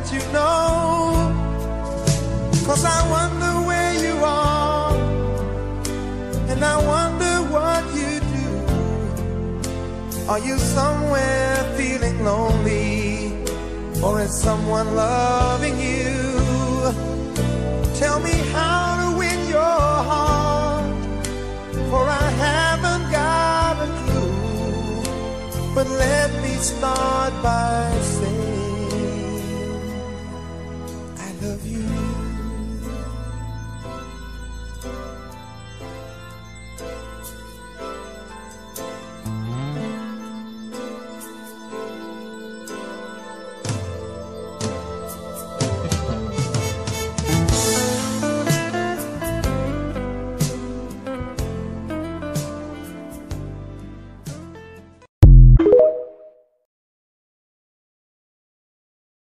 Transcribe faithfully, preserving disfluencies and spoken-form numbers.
you know, 'cause I wonder where you are, and I wonder what you do. Are you somewhere feeling lonely, or is someone loving you? Tell me how to win your heart, for I haven't got a clue. But let me start by saying I love you.